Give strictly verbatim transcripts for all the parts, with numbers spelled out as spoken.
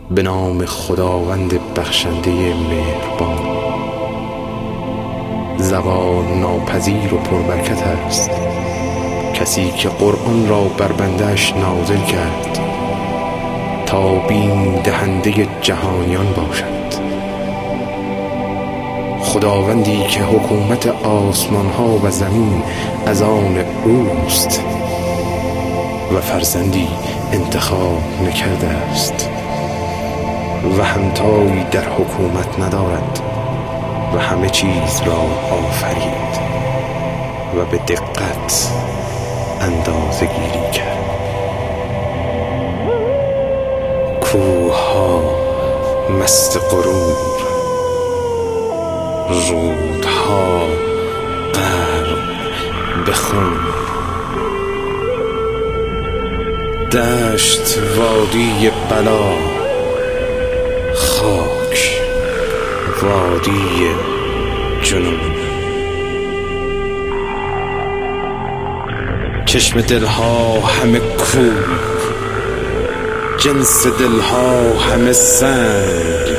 به نام خداوند بخشنده مهربان. زوال ناپذیر و پربرکت است کسی که قرآن را بر بنده‌اش نازل کرد تا بیم دهنده جهانیان باشد. خداوندی که حکومت آسمان ها و زمین از آن اوست و فرزندی انتخاب نکرده است و همتایی در حکومت ندارد و همه چیز را آفرید و به دقت اندازه گیری کرد. کوه‌ها مست غرور، رودها غرق به خون، دشت وادی بلا، خاک وادی جنون. چشم دلها همه کوه، جنس دلها همه سنگ،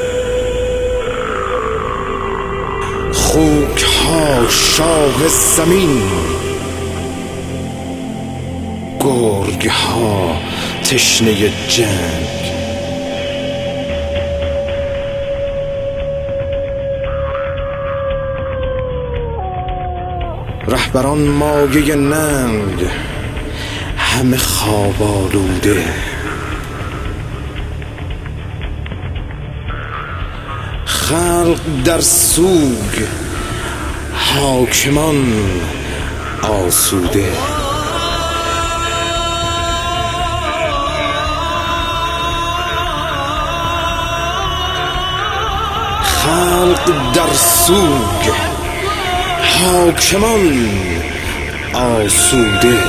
خوک ها شاه زمین، گرگ ها تشنه جنگ. رهبران مایه ننگ، همه خواب آلوده، خلق در سوگ، حاکمان آسوده. خلق در سوگ، حاکمان آسوده.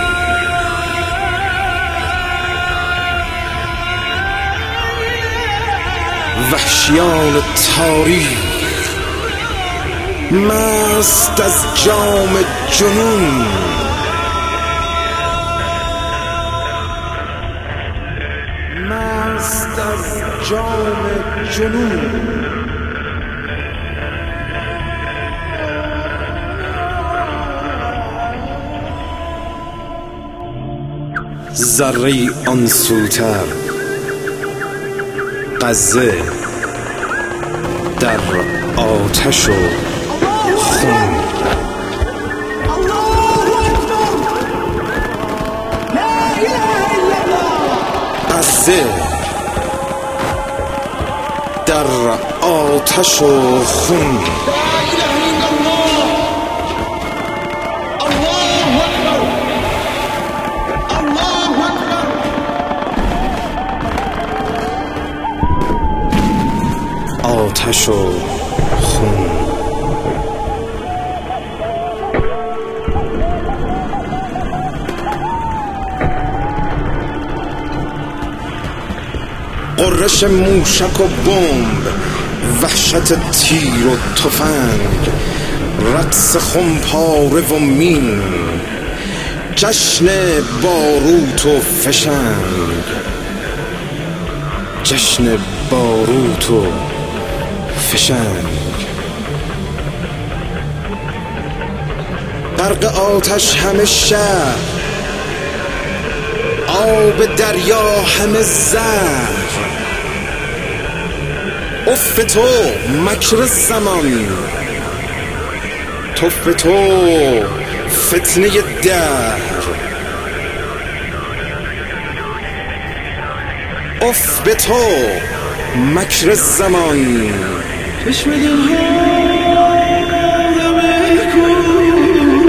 وحشیان تاریخ مست از جام جنون، مست از جام جنون. ذره آن سوتر غزه در آتش و خون. غزه در آتش و خون. آتش و خون. غرش موشک و بمب، وحشت تیر و تفنگ، رقص خمپاره و مین، جشن باروت و فشنگ، جشن باروت و فشنگ. غرق آتش همه شهر، آب دریا همه زهر. اف تو مکر زمان، تف تو فتنه دهر. اف به تو مکر زمان. چشم دلها همه کوه،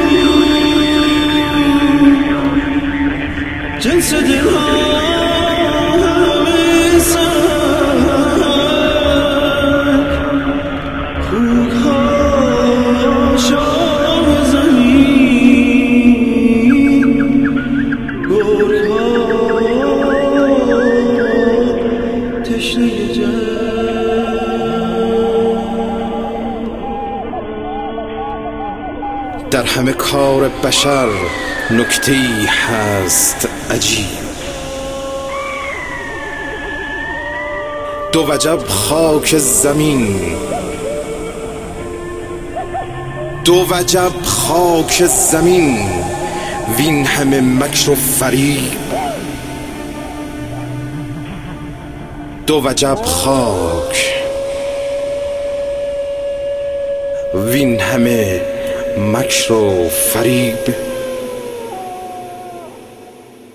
جنس دلها همه سنگ، کوه‌ها شاه زمین، گرگ‌ها تشنه جنگ. در همه کار بشر نکته‌ای هست عجیب، دو وجب خاک زمین، دو وجب خاک زمین، وین همه مکر و فریب. دو وجب خاک، وین همه مکر و فریب.